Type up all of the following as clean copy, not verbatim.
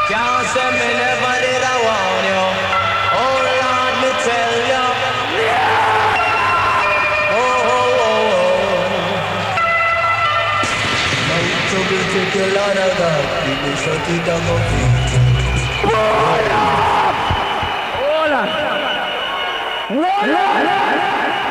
Can't say me never did I warn you. Oh Lord, me tell you. Oh, oh, oh, oh. Now trouble take your Lord of God. Give me shut it down, go feet. Hold up! Hold up! Hold up!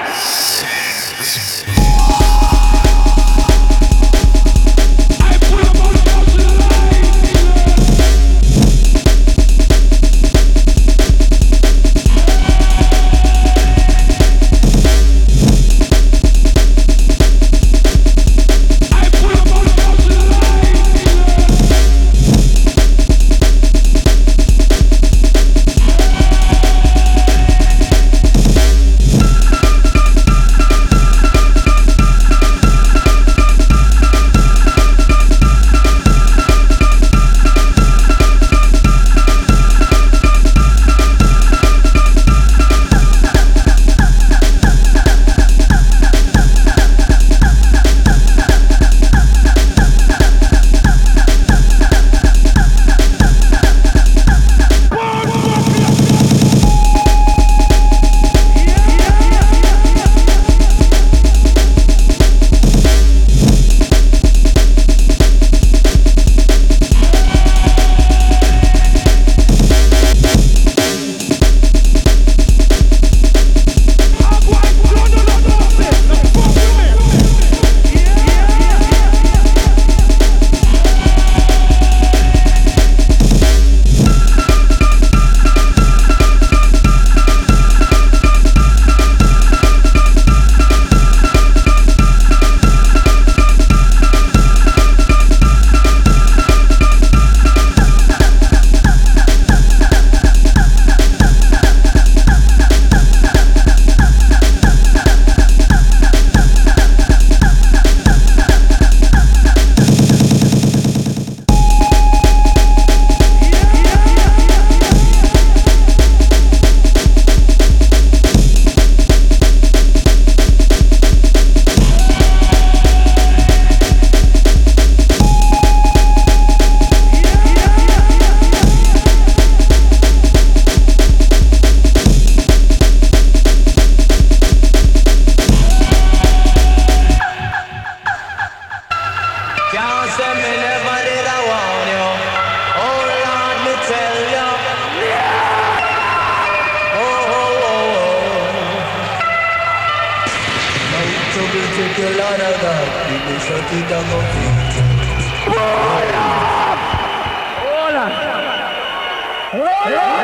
Can't say me never did I warn you. Oh Lord, me tell you. Oh, oh, oh, oh. Now trouble take your Lord of God. Give me shut it down, go feet. Hold up! Hold up! Hold up!